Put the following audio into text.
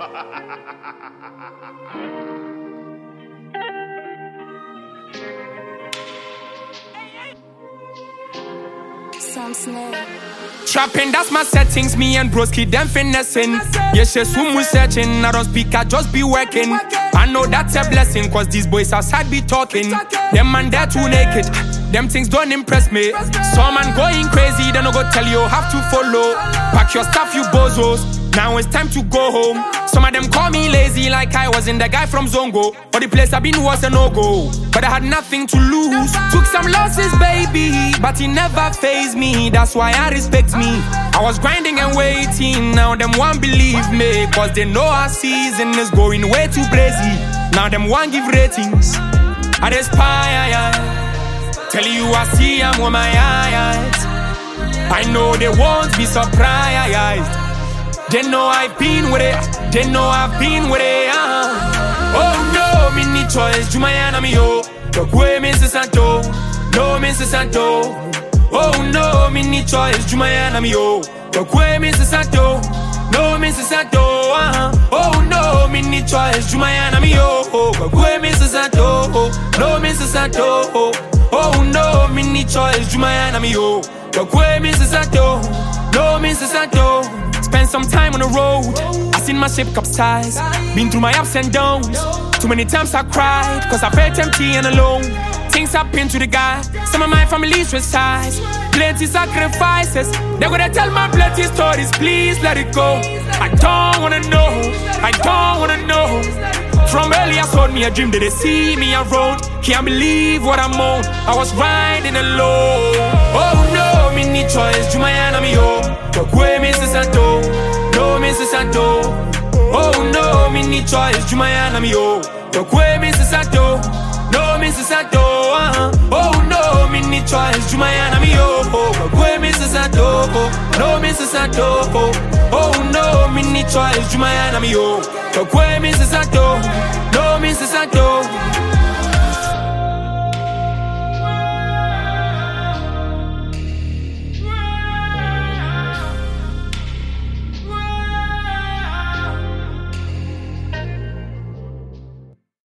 Trapping, that's my settings. Me and broski, them finessing. Yes, yes, whom we searching. I don't speak, I just be working. I know that's a blessing, cause these boys outside be talking. Them man, they're too naked. Them things don't impress me. Some man going crazy, then I go tell you, have to follow. Pack your stuff, you bozos. Now it's time to go home. Some of them call me lazy, like I wasn't the guy from Zongo. For the place I've been was a no-go, but I had nothing to lose. Took some losses, baby, but it never fazed me. That's why I respect me. I was grinding and waiting, now them won't believe me, cause they know our season is going way too crazy. Now them won't give ratings. I aspire, tell you I see I'm with my eyes. I know they won't be surprised. They know I've been with it. They know I've been with it. Oh no, me need choice. Jumayana mi yo. Tokwe Mr. Santo. No Mr. Santo. Oh no, me need choice. Jumayana mi yo. Tokwe Mr. Santo. No Mr. Santo. Oh no, me need choice. Jumayana mi yo. Tokwe Mr. Santo. No Mr. Santo. Oh no, me need choice. Jumayana mi yo. Tokwe Mr. Santo. No Mr. Santo. Spent some time on the road. I seen my ship capsize. Been through my ups and downs. Too many times I cried, cause I felt empty and alone. Things happen to the guy. Some of my family's reside. Plenty sacrifices. They're gonna tell my plenty stories. Please let it go. I don't wanna know. I don't wanna know. From early I told me a dream that they see me around. Can't believe what I'm on. I was riding alone. Oh no, me need choice. Jumayana mi yo. Tokwe Mr. Santo. No Mr. Santo. Oh no, me need choice. Jumayana mi yo. Tokwe Mr. Santo. No Mr. Santo. Oh no, me need choice. Jumayana mi yo. Tokwe Mr. Santo. No Mr. Santo. Oh no, me need choice. Jumayana mi yo. Tokwe Mr. Santo. No Mr. Santo.